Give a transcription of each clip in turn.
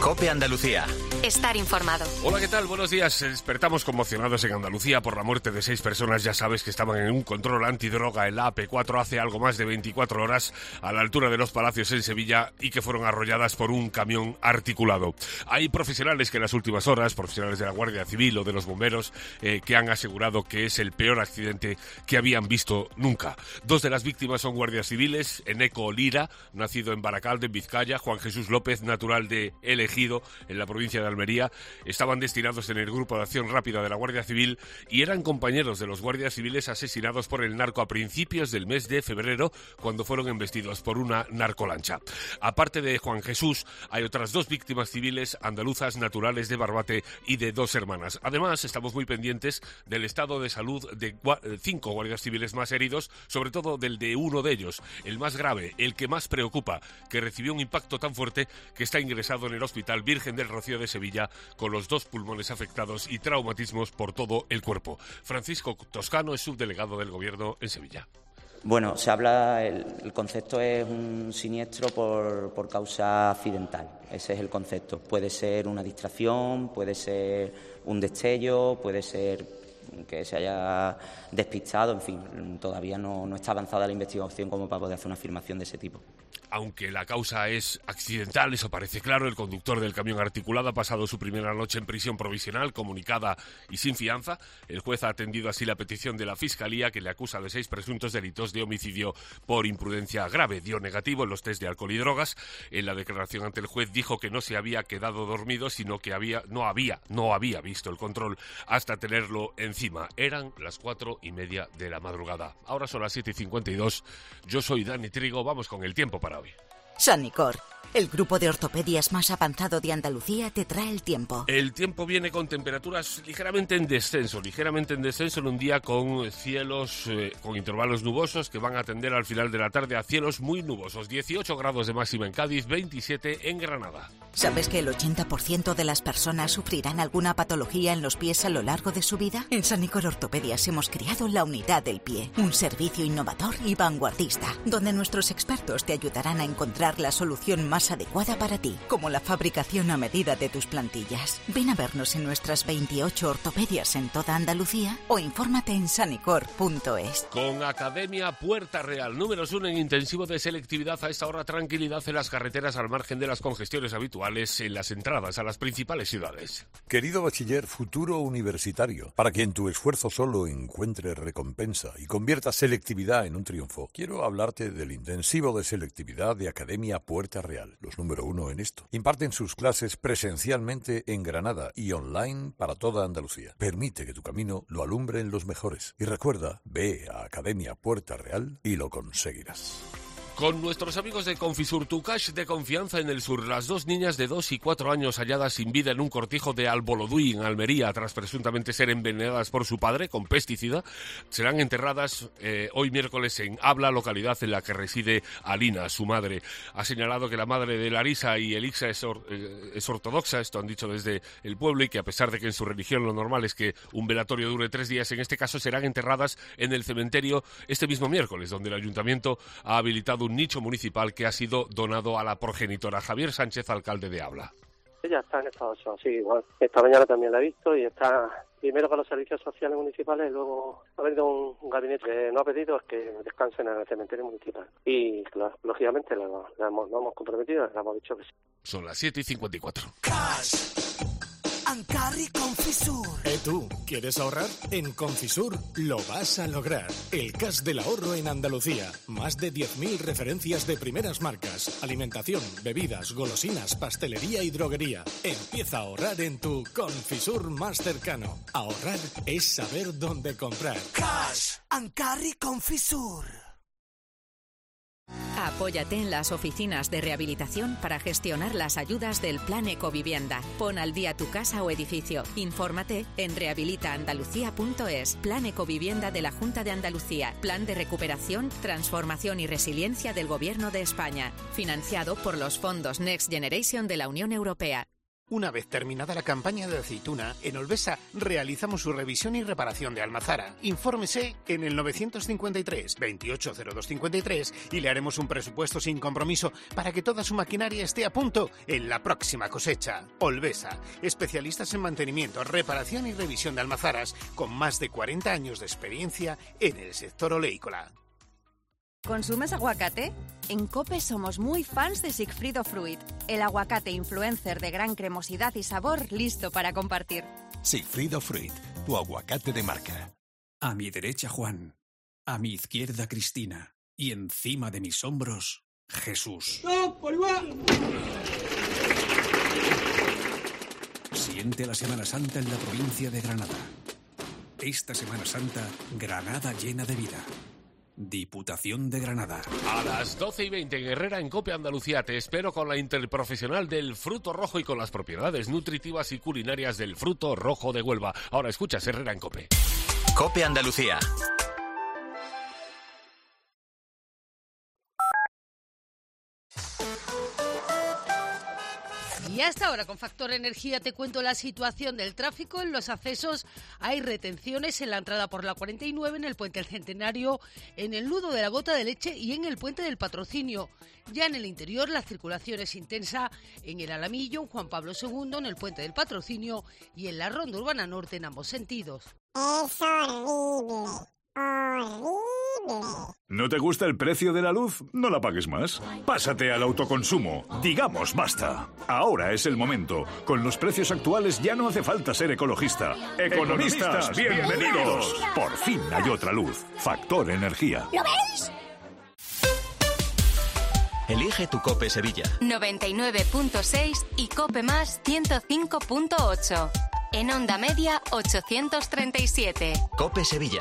COPE Andalucía. Estar informado. Hola, ¿qué tal? Buenos días. Despertamos conmocionados en Andalucía por la muerte de 6 personas. Ya sabes que estaban en un control antidroga en la AP4 hace algo más de 24 horas a la altura de los Palacios en Sevilla y que fueron arrolladas por un camión articulado. Hay profesionales que en las últimas horas, profesionales de la Guardia Civil o de los bomberos, que han asegurado que es el peor accidente que habían visto nunca. 2 de las víctimas son guardias civiles: Eneco Lira, nacido en Baracaldo, en Vizcaya; Juan Jesús López, natural de El Ejido, en la provincia de Almería. Estaban destinados en el Grupo de Acción Rápida de la Guardia Civil y eran compañeros de los guardias civiles asesinados por el narco a principios del mes de febrero, cuando fueron embestidos por una narcolancha. Aparte de Juan Jesús, hay otras 2 víctimas civiles andaluzas naturales de Barbate y de 2 hermanas. Además, estamos muy pendientes del estado de salud de 5 guardias civiles más heridos, sobre todo del de uno de ellos, el más grave, el que más preocupa, que recibió un impacto tan fuerte que está ingresado en el Hospital Virgen del Rocío de Sevilla con los 2 pulmones afectados y traumatismos por todo el cuerpo. Francisco Toscano es subdelegado del Gobierno en Sevilla. Bueno, se habla, el concepto es un siniestro por causa accidental. Ese es el concepto. Puede ser una distracción, puede ser un destello, puede ser que se haya despistado, en fin, todavía no está avanzada la investigación como para poder hacer una afirmación de ese tipo. Aunque la causa es accidental, eso parece claro, el conductor del camión articulado ha pasado su primera noche en prisión provisional, comunicada y sin fianza. El juez ha atendido así la petición de la Fiscalía, que le acusa de 6 presuntos delitos de homicidio por imprudencia grave. Dio negativo en los test de alcohol y drogas. En la declaración ante el juez dijo que no se había quedado dormido, sino que no había visto el control hasta tenerlo encima. Eran las 4:30 de la madrugada. Ahora son las 7:52. Yo soy Dani Trigo. Vamos con el tiempo para hoy. Sanicor, el grupo de ortopedias más avanzado de Andalucía, te trae el tiempo. El tiempo viene con temperaturas ligeramente en descenso en un día con cielos, con intervalos nubosos que van a tender al final de la tarde a cielos muy nubosos. 18 grados de máxima en Cádiz, 27 en Granada. ¿Sabes que el 80% de las personas sufrirán alguna patología en los pies a lo largo de su vida? En Sanicor Ortopedias hemos creado la unidad del pie, un servicio innovador y vanguardista, donde nuestros expertos te ayudarán a encontrar la solución más adecuada para ti, como la fabricación a medida de tus plantillas. Ven a vernos en nuestras 28 ortopedias en toda Andalucía o infórmate en sanicor.es. Con Academia Puerta Real, números 1 en intensivo de selectividad. A esta hora, tranquilidad en las carreteras al margen de las congestiones habituales en las entradas a las principales ciudades. Querido bachiller, futuro universitario, para que en tu esfuerzo solo encuentres recompensa y conviertas selectividad en un triunfo, quiero hablarte del intensivo de selectividad de Academia Puerta Real, los número 1 en esto. Imparten sus clases presencialmente en Granada y online para toda Andalucía. Permite que tu camino lo alumbren los mejores. Y recuerda, ve a Academia Puerta Real y lo conseguirás. Con nuestros amigos de Confisur, tu cash de confianza en el sur. Las 2 niñas de 2 y 4 años halladas sin vida en un cortijo de Alboloduy, en Almería, tras presuntamente ser envenenadas por su padre con pesticida, serán enterradas hoy miércoles en Abla, localidad en la que reside Alina, su madre. Ha señalado que la madre de Larisa y Elixa es ortodoxa, esto han dicho desde el pueblo, y que a pesar de que en su religión lo normal es que un velatorio dure 3 días, en este caso serán enterradas en el cementerio este mismo miércoles, donde el ayuntamiento ha habilitado un nicho municipal que ha sido donado a la progenitora. Javier Sánchez, alcalde de Abla. Ella está en estado de shock, sí, igual. Esta mañana también la he visto y está primero con los servicios sociales municipales, luego ha venido un gabinete que no ha pedido es que descansen en el cementerio municipal. Y claro, lógicamente lo hemos comprometido, le hemos dicho que sí. Son las 7:54. Ancarri Confisur. ¿Tú quieres ahorrar? En Confisur lo vas a lograr. El cash del ahorro en Andalucía. Más de 10.000 referencias de primeras marcas. Alimentación, bebidas, golosinas, pastelería y droguería. Empieza a ahorrar en tu Confisur más cercano. Ahorrar es saber dónde comprar. Cash. Ancarri Confisur. Apóyate en las oficinas de rehabilitación para gestionar las ayudas del Plan Ecovivienda. Pon al día tu casa o edificio. Infórmate en rehabilitaandalucía.es. Plan Ecovivienda de la Junta de Andalucía. Plan de recuperación, transformación y resiliencia del Gobierno de España. Financiado por los fondos Next Generation de la Unión Europea. Una vez terminada la campaña de aceituna, en Olvesa realizamos su revisión y reparación de almazara. Infórmese en el 953 280253 y le haremos un presupuesto sin compromiso para que toda su maquinaria esté a punto en la próxima cosecha. Olvesa, especialistas en mantenimiento, reparación y revisión de almazaras, con más de 40 años de experiencia en el sector oleícola. ¿Consumes aguacate? En COPE somos muy fans de Sigfrido Fruit, el aguacate influencer de gran cremosidad y sabor listo para compartir. Sigfrido Fruit, tu aguacate de marca. A mi derecha Juan, a mi izquierda Cristina y encima de mis hombros Jesús. Siente la Semana Santa en la provincia de Granada. Esta Semana Santa, Granada llena de vida. Diputación de Granada. A las 12:20 en Herrera en COPE Andalucía te espero con la interprofesional del fruto rojo y con las propiedades nutritivas y culinarias del fruto rojo de Huelva. Ahora escuchas Herrera en COPE. COPE Andalucía. Y hasta ahora con Factor Energía te cuento la situación del tráfico en los accesos. Hay retenciones en la entrada por la 49, en el Puente del Centenario, en el nudo de la Gota de Leche y en el Puente del Patrocinio. Ya en el interior la circulación es intensa en el Alamillo, en Juan Pablo II, en el Puente del Patrocinio y en la Ronda Urbana Norte en ambos sentidos. Es horrible. Horrible. ¿No te gusta el precio de la luz? No la pagues más. Pásate al autoconsumo. Digamos basta. Ahora es el momento. Con los precios actuales ya no hace falta ser ecologista. ¡Economistas, bienvenidos! Por fin hay otra luz. Factor Energía. ¿Lo veis? Elige tu COPE Sevilla. 99.6 y COPE Más 105.8. En onda media 837. COPE Sevilla.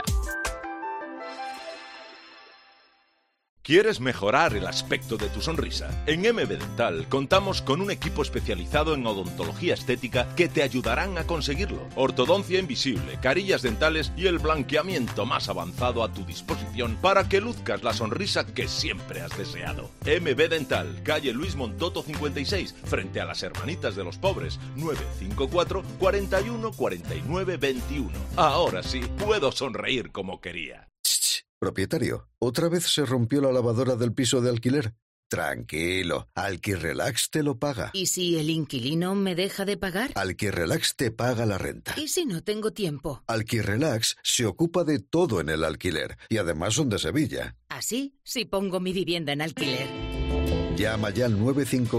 ¿Quieres mejorar el aspecto de tu sonrisa? En MB Dental contamos con un equipo especializado en odontología estética que te ayudarán a conseguirlo. Ortodoncia invisible, carillas dentales y el blanqueamiento más avanzado a tu disposición para que luzcas la sonrisa que siempre has deseado. MB Dental, calle Luis Montoto 56, frente a las Hermanitas de los Pobres, 954 41 49 21. Ahora sí, puedo sonreír como quería. Propietario, ¿otra vez se rompió la lavadora del piso de alquiler? Tranquilo, Alquirrelax te lo paga. ¿Y si el inquilino me deja de pagar? Alquirrelax te paga la renta. ¿Y si no tengo tiempo? Alquirrelax se ocupa de todo en el alquiler y además son de Sevilla. Así, si pongo mi vivienda en alquiler. Llama ya al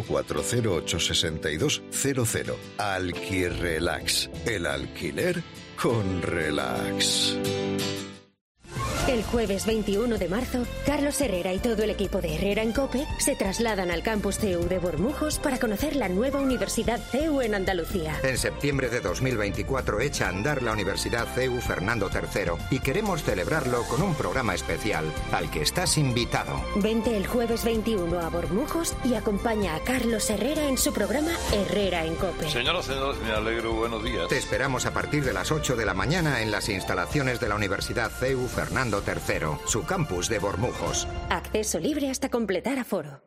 954-086200. Alquirrelax, el alquiler con relax. El jueves 21 de marzo, Carlos Herrera y todo el equipo de Herrera en COPE se trasladan al campus CEU de Bormujos para conocer la nueva Universidad CEU en Andalucía. En septiembre de 2024 echa a andar la Universidad CEU Fernando III y queremos celebrarlo con un programa especial al que estás invitado. Vente el jueves 21 a Bormujos y acompaña a Carlos Herrera en su programa Herrera en COPE. Señoras y señores, me alegro, buenos días. Te esperamos a partir de las 8 de la mañana en las instalaciones de la Universidad CEU Fernando III, su campus de Bormujos. Acceso libre hasta completar aforo.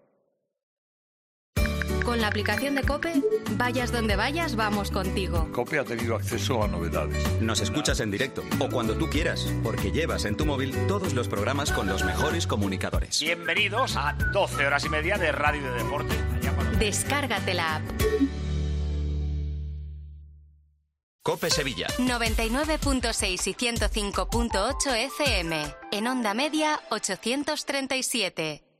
Con la aplicación de COPE, vayas donde vayas, vamos contigo. COPE ha tenido acceso a novedades. Nos escuchas en directo o cuando tú quieras, porque llevas en tu móvil todos los programas con los mejores comunicadores. Bienvenidos a 12 horas y media de radio de deporte. Descárgate la app. COPE Sevilla. 99.6 y 105.8 FM. En onda media 837.